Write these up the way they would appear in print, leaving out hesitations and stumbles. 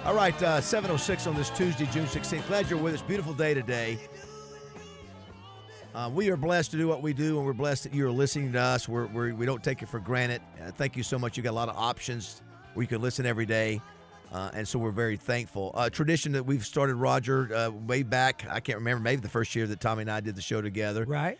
All right, 7:06 on this Tuesday, June 16th. Glad you're with us. Beautiful day today. We are blessed to do what we do, and we're blessed that you are listening to us. We don't take it for granted. Thank you so much. You got a lot of options where you can listen every day, and so we're very thankful. Tradition that we've started, Roger, way back, I can't remember, maybe the first year that Tommy and I did the show together. Right.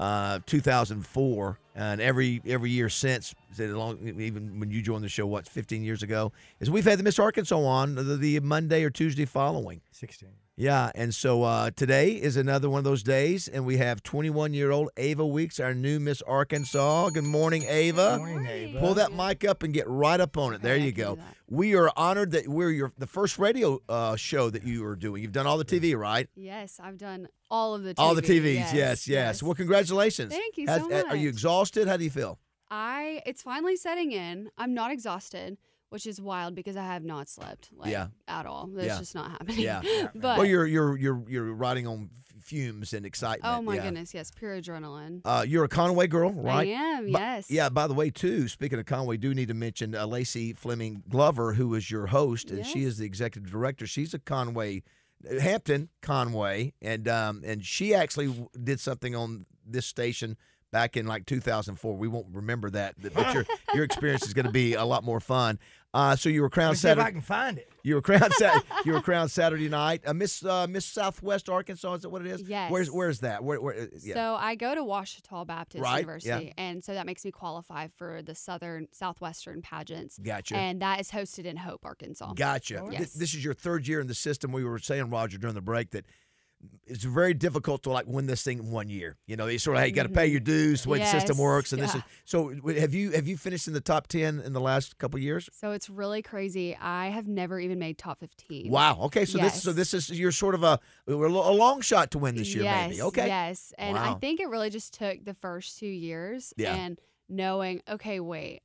2004, and every year since, even when you joined the show, 15 years ago, is we've had the Miss Arkansas on the Monday or Tuesday following. 16. Yeah, and so today is another one of those days, and we have 21-year-old Ava Weeks, our new Miss Arkansas. Good morning, Ava. Good morning, Ava. Pull that mic up and get right up on it. There you go. We are honored that we're the first radio show that you are doing. You've done all the TV, right? Yes, I've done all of the TV. All the TVs, yes. Well, congratulations. Thank you so much. Are you exhausted? How do you feel? It's finally setting in. I'm not exhausted, which is wild because I have not slept at all. That's just not happening. Yeah. But well, you're riding on fumes and excitement. oh my goodness, yes, pure adrenaline. You're a Conway girl, right? I am, yes. Yeah, by the way, too, speaking of Conway, do need to mention Lacey Fleming Glover, who is your host, and she is the executive director. She's a Conway, Hampton Conway, and she actually did something on this station back in like 2004. We won't remember that, but your experience is going to be a lot more fun. So you were crowned See if Saturday. I can find it. You were crowned. You were crowned Saturday night. Miss Southwest Arkansas. Is that what it is? Yes. Where's that? Where? Yeah. So I go to Ouachita Baptist Right, University, yeah. and so that makes me qualify for the Southwestern pageants. Gotcha. And that is hosted in Hope, Arkansas. Gotcha. Yes. This is your third year in the system. We were saying, Roger, during the break that it's very difficult to win this thing in 1 year. You know, you sort of you got to pay your dues, the way the system works, and this is so. Have you finished in the top 10 in the last couple of years? So it's really crazy. I have never even made top 15. Wow. Okay. So this is you're sort of a long shot to win this year, maybe. Okay. Yes. And Wow. I think it really just took the first 2 years and knowing, okay, wait,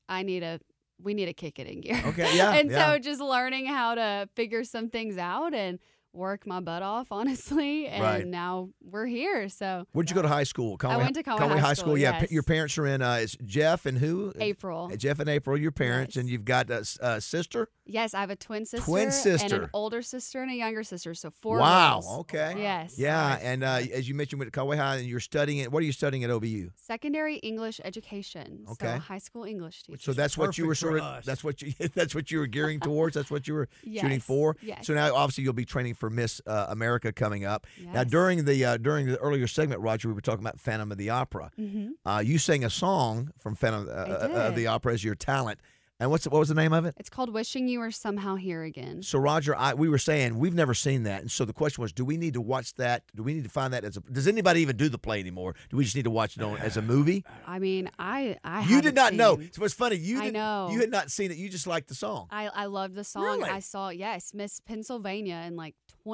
we need to kick it in gear. Okay. Yeah. And so just learning how to figure some things out and work my butt off, honestly, and now we're here. So where'd you go to high school? I went to Conway High School. Yeah, yes. your parents are in. It's Jeff and who? April. Jeff and April, your parents, and you've got a sister. Yes, I have a twin sister. And an older sister and a younger sister. So 4 Wow. girls. Okay. Yes. Yeah, and as you mentioned, you went to Conway High, and you're studying it. What are you studying at OBU? Secondary English education. Okay. So high school English teacher. So that's what you were sort of. That's what you were gearing towards. That's what you were shooting for. Yes. So now, obviously, you'll be training for Miss America coming up. Yes. Now, during the earlier segment, Roger, we were talking about Phantom of the Opera. Mm-hmm. You sang a song from Phantom of the Opera as your talent. And what was the name of it? It's called Wishing You Were Somehow Here Again. So, Roger, we were saying we've never seen that. And so the question was, do we need to watch that? Do we need to find that does anybody even do the play anymore? Do we just need to watch it as a movie? I mean, I You did not know. seen- So it's funny. You had not seen it. You just liked the song. I love the song. Really? I saw, Miss Pennsylvania in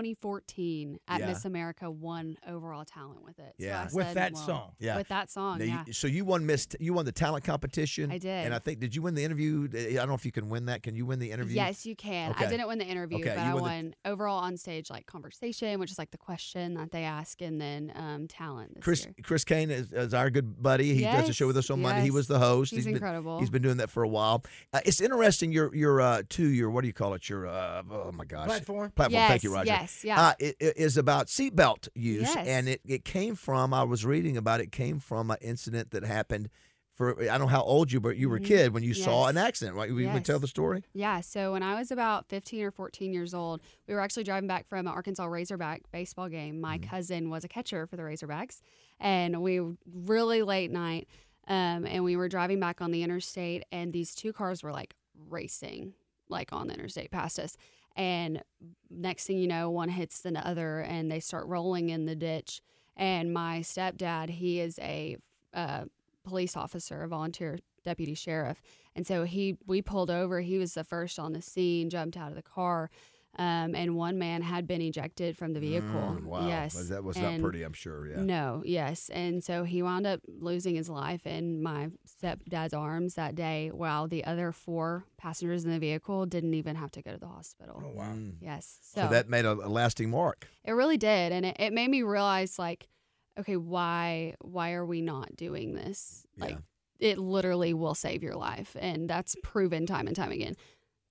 2014 at Miss America won overall talent with it. So Yeah. I With said, that well, song. Yeah. With that song, Now, so you won the talent competition. I did. And I think, did you win the interview? I don't know if you can win that. Can you win the interview? Yes, you can. Okay. I didn't win the interview, Okay, but you I won won overall on stage conversation, which is the question that they ask, and then talent this year. Chris Kane is our good buddy. He does a show with us on Monday. He was the host. He's incredible. He's been doing that for a while. It's interesting. Your what do you call it? Your oh my gosh, Platform. Yes, Thank you, Roger. yes, yeah. It is about seatbelt use, Yes. and it came from. I was reading about it. Came from an incident that happened. I don't know how old you, but you were a kid when you saw an accident, right? You want to tell the story? Yeah, so when I was about 15 or 14 years old, we were actually driving back from an Arkansas Razorback baseball game. My cousin was a catcher for the Razorbacks, and we were really late night, and we were driving back on the interstate, and these two cars were racing on the interstate past us. And next thing you know, one hits the other, and they start rolling in the ditch. And my stepdad, he is a police officer, a volunteer deputy sheriff. And so we pulled over. He was the first on the scene, jumped out of the car. And one man had been ejected from the vehicle. Wow. Yes. That was not pretty, I'm sure. Yeah. No, yes. And so he wound up losing his life in my stepdad's arms that day, while the other 4 passengers in the vehicle didn't even have to go to the hospital. Oh, wow. Yes. So that made a lasting mark. It really did. And it made me realize, okay, why are we not doing this? It literally will save your life. And that's proven time and time again.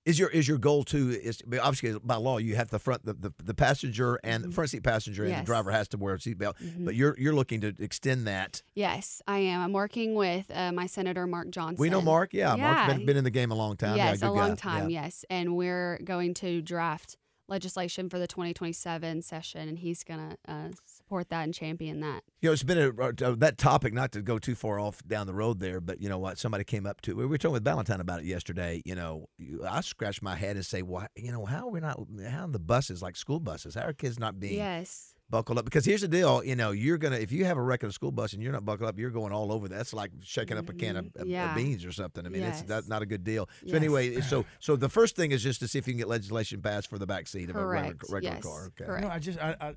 Is your goal too? Is obviously by law you have the passenger and the front seat passenger and the driver has to wear a seatbelt. But you're looking to extend that. Yes, I am. I'm working with my Senator Mark Johnson. We know Mark. Yeah. Mark's been in the game a long time. Yes, yeah, a long guy. time. Yes, and we're going to draft legislation for the 2027 session, and he's going to support that and champion that. It's been that topic, not to go too far off down the road there, but you know what? Somebody came up to, we were talking with Valentine about it yesterday. I scratched my head and say, well, how are the buses, like school buses, how are kids not being buckled up? Because here's the deal, if you have a wreck on a school bus and you're not buckled up, you're going all over. That's like shaking up a can of beans or something. I mean, that's not a good deal. So anyway, so the first thing is just to see if you can get legislation passed for the back seat of a regular car. Okay. Correct.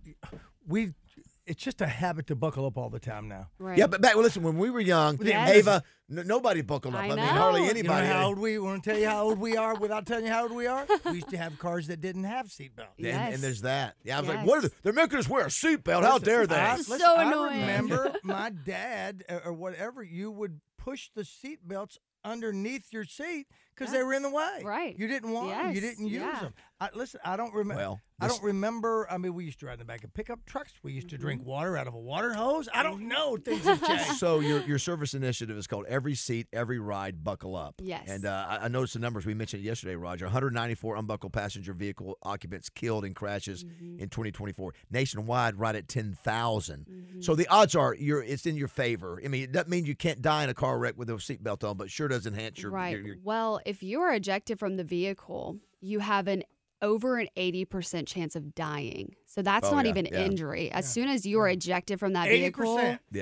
No, it's just a habit to buckle up all the time now. Right. Yeah, but listen, when we were young, Ava, nobody buckled up. I mean, hardly anybody. You know how old we want to tell you how old we are without telling you how old we are? We used to have cars that didn't have seatbelts. And there's that. Yeah, I was like, what are they? They're making us wear a seatbelt. How dare they? So annoying. I remember my dad or whatever, you would push the seatbelts underneath your seat because they were in the way. Right. You didn't want them. You didn't use them. I don't remember. I don't remember. I mean, we used to ride in the back of pickup trucks. We used to drink water out of a water hose. I don't know. Things have changed. So your service initiative is called Every Seat, Every Ride, Buckle Up. Yes. And I noticed the numbers we mentioned yesterday, Roger. 194 unbuckled passenger vehicle occupants killed in crashes in 2024. Nationwide, right at 10,000. So the odds are it's in your favor. I mean, it doesn't mean you can't die in a car wreck with a seatbelt on, but sure does enhance your... Well, if you are ejected from the vehicle, you have over an 80% chance of dying. So that's not even injury. As soon as you are ejected from that vehicle,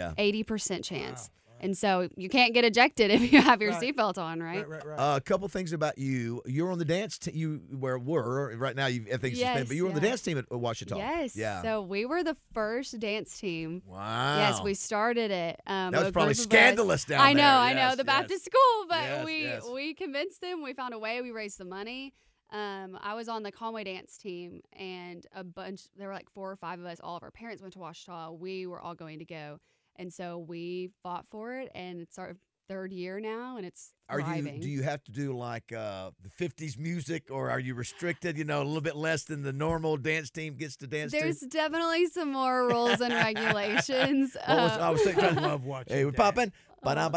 80% chance. Wow. And so you can't get ejected if you have your seatbelt on, right? Right. A couple things about you. You're on the dance team. You were right now. Everything's suspended, but you were on the dance team at Ouachita. Yes. Yeah. So we were the first dance team. Wow. Yes, we started it. That was probably scandalous down there. I know, the Baptist school, but we convinced them. We found a way. We raised the money. I was on the Conway dance team, and there were like 4 or 5 of us. All of our parents went to Ouachita. We were all going to go. And so we fought for it, and it's our 3rd year now, and it's thriving. Do you have to do like the 50s music, or are you restricted, a little bit less than the normal dance team gets to dance There's to? definitely some more rules and regulations. I was thinking, I love watching. Hey, we're popping. That's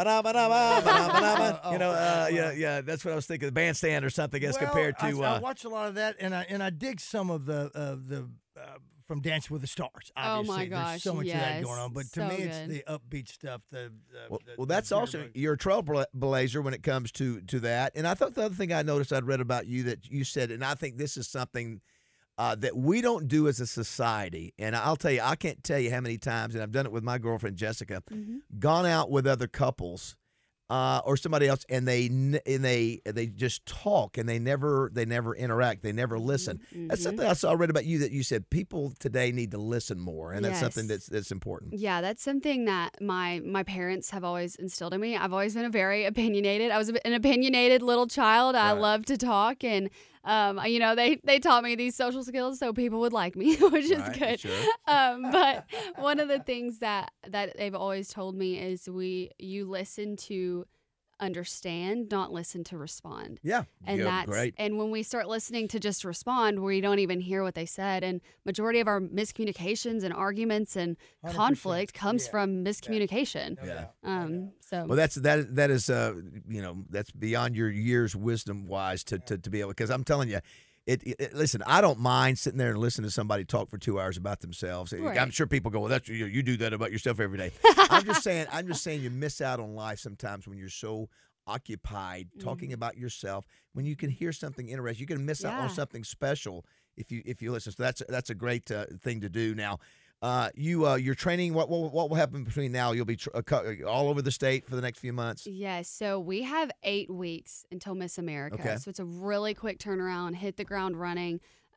what I was thinking. The bandstand or something as compared to. I watch a lot of that, and I dig some of the from Dancing with the Stars. Obviously. Oh my gosh, there's so much of that going on. But to me, it's good. the upbeat stuff. Well, that's also you're a trailblazer when it comes to that. And I thought the other thing I noticed I'd read about you that you said, and I think this is something that we don't do as a society. And I'll tell you, I can't tell you how many times, and I've done it with my girlfriend Jessica, gone out with other couples or somebody else, and they just talk, and they never interact, they never listen. That's something I read about you that you said people today need to listen more, and that's something that's important. Yeah, that's something that my parents have always instilled in me. I've always been very opinionated. I was an opinionated little child. I love to talk, and they taught me these social skills so people would like me, which is good. Sure. But one of the things that they've always told me is you listen to understand, not listen to respond. Yeah. And that's great. And when we start listening to just respond, we don't even hear what they said. And majority of our miscommunications and arguments and 100%. Conflict comes from miscommunication. Well, that is that's beyond your years wisdom wise to be able, because I'm telling you, listen, I don't mind sitting there and listening to somebody talk for 2 hours about themselves. Right. I'm sure people go, well, that's you do that about yourself every day. I'm just saying you miss out on life sometimes when you're so occupied talking about yourself. When you can hear something interesting, you can miss out on something special if you listen. So that's a great thing to do. Now, you're training. What will happen between now? You'll be all over the state for the next few months. Yes. So we have 8 weeks until Miss America. Okay. So it's a really quick turnaround. Hit the ground running.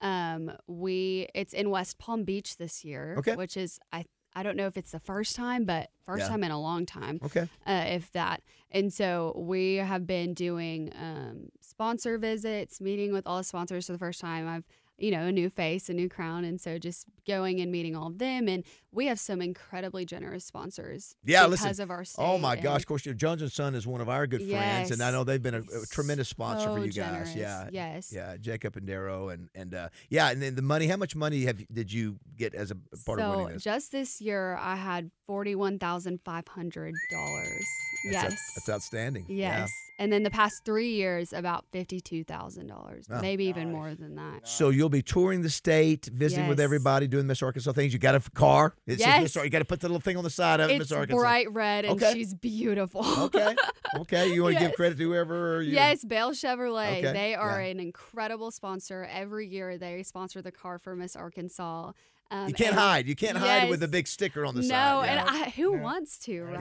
It's in West Palm Beach this year. Okay. Which is I don't know if it's the first time, but first time in a long time. Okay. If that. And so we have been doing sponsor visits, meeting with all the sponsors for the first time. a new face, a new crown. And so just going and meeting all of them. And we have some incredibly generous sponsors because of our state. Oh, my gosh. Of course, Jones & Son is one of our good friends, and I know they've been a tremendous sponsor for you guys. Generous. Yeah. Yes. Yeah, Jacob and Darrow. And then the money, how much money did you get as a part of winning this? Just this year, I had $41,500. Yes. That's outstanding. Yes. Yeah. And then the past 3 years, about $52,000, maybe even more than that. So you'll be touring the state, visiting with everybody, doing Miss Arkansas things. You got a car. You got to put the little thing on the side of it, Miss Arkansas. It's bright red, and she's beautiful. Okay. You want to give credit to whoever? Yes, Bale Chevrolet. Okay. They are an incredible sponsor. Every year they sponsor the car for Miss Arkansas. You can't hide. You can't hide with a big sticker on the side. No, and who wants to, right?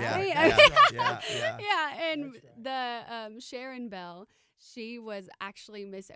Yeah. And the Sharon Bell, she was actually Miss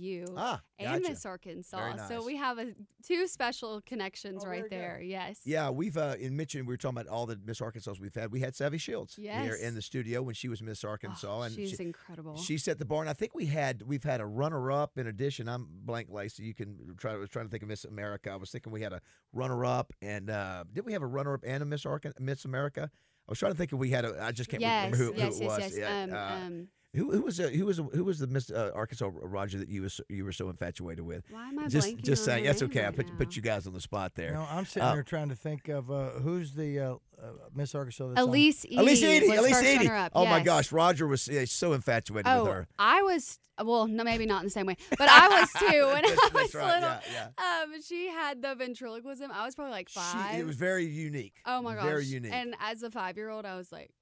OBU and Miss Arkansas. Nice. So we have two special connections right there. Good. Yes. Yeah, we've in Mitchell, we were talking about all the Miss Arkansas we've had. We had Savvy Shields here in the studio when she was Miss Arkansas, and she's incredible. She set the bar, and I think we've had a runner-up in addition. I'm blank, Lacey. You can try. I was trying to think of Miss America. I was thinking we had a runner-up, and did we have a runner-up and a Miss America? I was trying to think if we had I just can't remember who it was. Yes. Who was the Miss Arkansas, Roger, that you were so infatuated with? Why am I blanking? Just saying. That's okay. I put you guys on the spot there. No, I'm sitting there trying to think of who's the Miss Arkansas. Elise Edie. Elise Edie. Oh my yes. gosh, Roger was so infatuated with her. I was. Well, no, maybe not in the same way, but I was too when I was little. Yeah. She had the ventriloquism. I was probably like 5. It was very unique. Oh my gosh, very unique. And as a 5-year-old, I was like,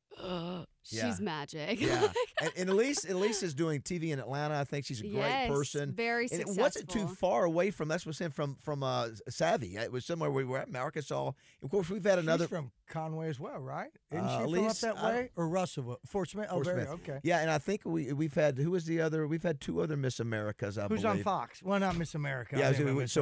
she's magic. Yeah. and Elise is doing TV in Atlanta. I think she's a great person. Very successful. And it wasn't too far away from. That's what's in from Savvy. It was somewhere we were at, Arkansas. Of course, we've had another. She's from Conway as well, right? Isn't she Elise, from up that way? Or Russell? Fort Smith? Oh, Smith. Okay. Yeah, and I think we've had, who was the other? We've had 2 other Miss Americas, I believe. Who's on Fox? Well, not Miss America. Yeah,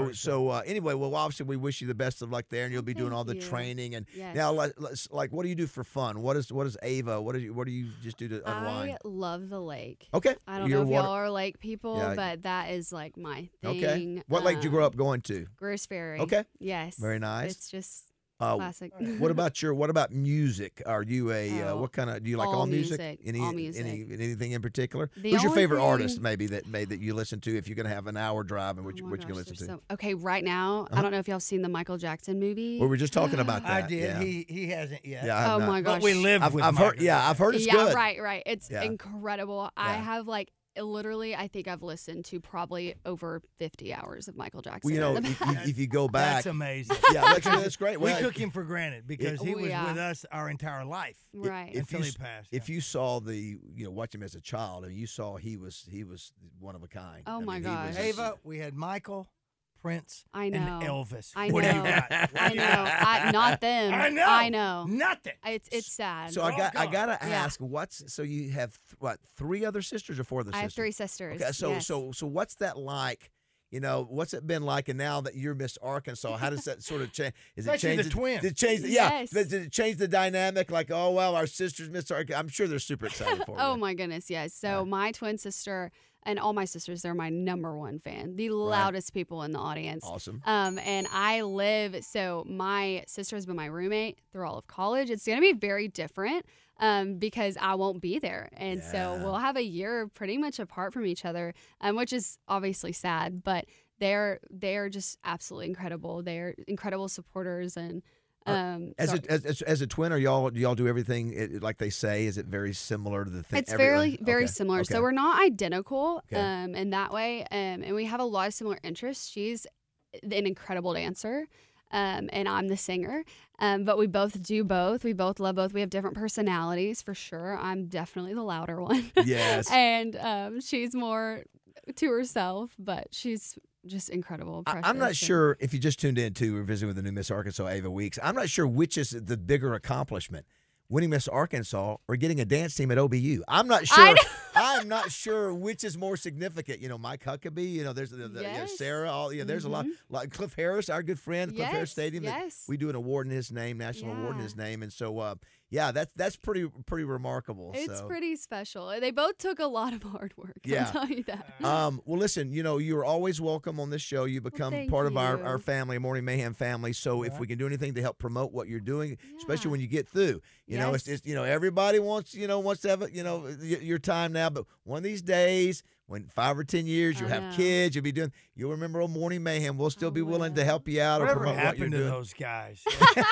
anyway, well, obviously we wish you the best of luck there, and you'll be doing all the training. And now, like, what do you do for fun? What is Ava? What do you just do to unwind? I love the lake. Okay. I don't know if y'all are lake people, but that is like my thing. Okay. What lake did you grow up going to? Greers Ferry. Okay. Yes. Very nice. It's just classic. What about music? Are you what kind of, do you like all music? All music. Anything in particular? Who's your favorite artist maybe that you listen to if you're going to have an hour drive, and which you can listen to? Okay, right now, I don't know if y'all seen the Michael Jackson movie. We were just talking about that. I did. Yeah. He hasn't yet. Yeah, my gosh. But we live with I've heard it's good. Yeah, right. It's incredible. I have literally, I think I've listened to probably over 50 hours of Michael Jackson. Well, if you go back, that's amazing. Yeah, that's great. We took him for granted because he was with us our entire life, right? Until he passed. If you saw watch him as a child, you saw he was one of a kind. Oh my gosh, Ava, we had Michael, Prince, and Elvis. I know. What do you got? I know. Not them. I know. Nothing. It's sad. So I gotta ask, so you have 3 other sisters or 4 other sisters? I have 3 sisters. Okay, so what's that like? What's it been like? And now that you're Miss Arkansas, how does that sort of change? Especially the twins. Did it change? Yes. Did it change the dynamic? Like, oh well, our sister's Miss Arkansas. I'm sure they're super excited for you. Oh my goodness, yes. So my twin sister. And all my sisters, they're my #1 fan, the loudest people in the audience. Awesome. And so my sister has been my roommate through all of college. It's going to be very different because I won't be there. And so we'll have a year pretty much apart from each other, which is obviously sad, but they're just absolutely incredible. They're incredible supporters and as a twin, do y'all do everything like they say? Is it very similar to the thing? It's very similar. Okay. So we're not identical in that way, and we have a lot of similar interests. She's an incredible dancer, and I'm the singer. But we both do both. We both love both. We have different personalities for sure. I'm definitely the louder one. Yes. And she's more to herself, but she's just incredible. I'm not sure if you just tuned in too. We're visiting with the new Miss Arkansas, Ava Weeks. I'm not sure which is the bigger accomplishment, winning Miss Arkansas or getting a dance team at OBU. I'm not sure. I'm I'm not sure which is more significant. Mike Huckabee. There's Sarah. There's a lot. Like Cliff Harris, our good friend, Cliff Harris Stadium. Yes. We do an award in his name, national award in his name, and so that's pretty remarkable. It's pretty special. They both took a lot of hard work. I'll tell you that. Well, listen, you're always welcome on this show. You become part of our family, Morning Mayhem family. So if we can do anything to help promote what you're doing, especially when you get through, it's just everybody wants to have your time now, but one of these days. When 5 or 10 years you have kids, you'll remember old Morning Mayhem. We'll still be willing to help you out or promote what you're doing. Those guys?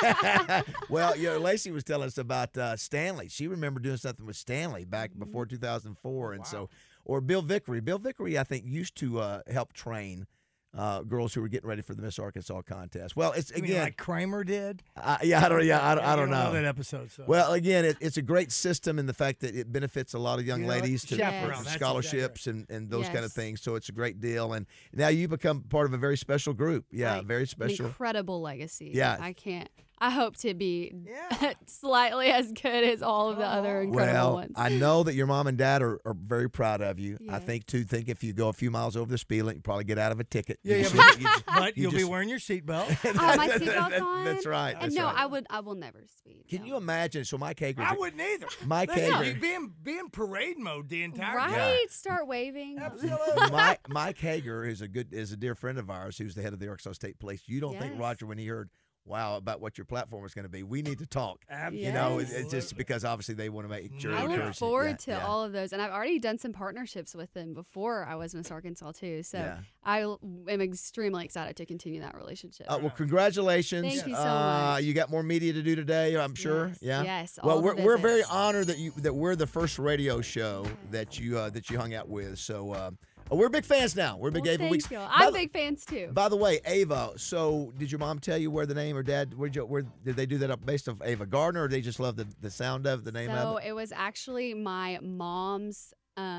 Well, Lacey was telling us about Stanley. She remembered doing something with Stanley back before 2004, and or Bill Vickery. Bill Vickery, I think, used to help train girls who were getting ready for the Miss Arkansas contest. Well, it's again like Kramer did. I don't know that episode. So. Well, again, it's a great system in the fact that it benefits a lot of young ladies to for scholarships and those kind of things. So it's a great deal. And now you become part of a very special group. Yeah, very special. An incredible legacy. Yeah, I hope to be slightly as good as all of the other incredible ones. I know that your mom and dad are very proud of you. Yes. I think if you go a few miles over the speed limit, you probably get out of a ticket. But you'll be wearing your seatbelt. My seatbelt's on. That's right. And I will never speed. Can you imagine? So Mike Hager. I wouldn't either. Mike Hager. Be in parade mode the entire time. Right. Start waving. Absolutely. Mike Hager is a dear friend of ours who's the head of the Arkansas State Police. You don't think Roger, when he heard about what your platform is going to be, we need to talk. Absolutely. It's just because obviously they want to make sure. I look forward to all of those, and I've already done some partnerships with them before I was Miss Arkansas too. So I am extremely excited to continue that relationship. Well, congratulations. Thank you so much. You got more media to do today, I'm sure. Yes. Well, we're very honored that we're the first radio show that you hung out with. So. We're big fans now. We're big Ava Weeks. I'm big fans too. By the way, Ava. So, did your mom tell you where the name or dad? Where did they do that up based off Ava Gardner, or did they just love the sound of the name of it? So it was actually my mom's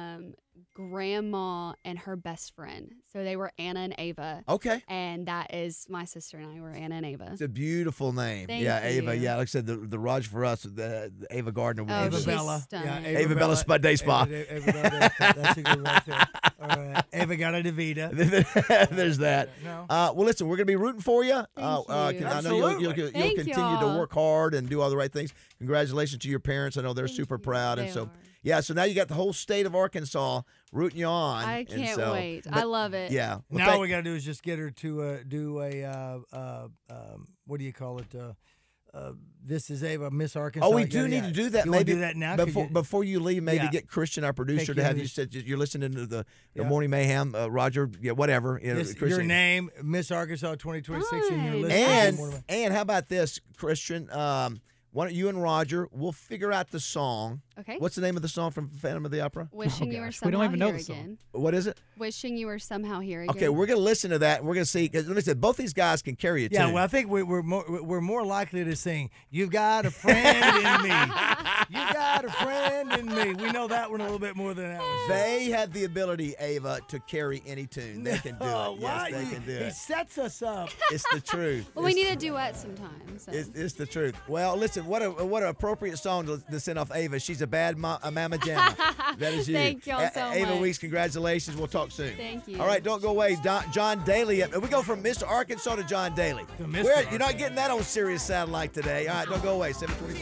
grandma and her best friend. So they were Anna and Ava. Okay. And that is my sister and I were Anna and Ava. It's a beautiful name. Thank you. Ava. Yeah, like I said, the Roger for us, the Ava Gardner. Ava Bella. Ava Bella Spud Day Spa. That's a good right there. All right. Ava got a DeVita. There's that. No. Well, listen, we're going to be rooting for you. Thank you. I know you'll continue to work hard and do all the right things. Congratulations to your parents. I know they're super proud. They are. Yeah, so now you got the whole state of Arkansas rooting you on. I can't wait. I love it. Yeah. Well, now all we got to do is just get her to do a what do you call it? This is Ava, Miss Arkansas. Oh, we do need to do that. Maybe do that now before you leave. Maybe get Christian, our producer, to have you said you're listening to the Morning Mayhem. Roger, whatever. Your name, Miss Arkansas 2026, and you're listening. And how about this, Christian? Why don't you and Roger, we'll figure out the song. Okay. What's the name of the song from Phantom of the Opera? Wishing You Were Somehow Here Again. What is it? Wishing You Were Somehow Here Again. Okay, we're going to listen to that, and we're going to see. Because let me say, both these guys can carry a tune. Yeah, well, I think we're more likely to sing, "You've Got a Friend in Me." You got a friend in me. We know that one a little bit more than that one. They have the ability, Ava, to carry any tune. They can do it. Yes, they can do it. He sets us up. It's the truth. Well, we need a duet sometimes. So. It's the truth. Well, listen, what an appropriate song to send off Ava. She's a bad mama jamma. That is you. Thank y'all so much. Ava Weeks, congratulations. We'll talk soon. Thank you. All right, don't go away. John Daly. We go from Mr. Arkansas to John Daly. You're not getting that on Sirius Satellite today. All right, don't go away. 724.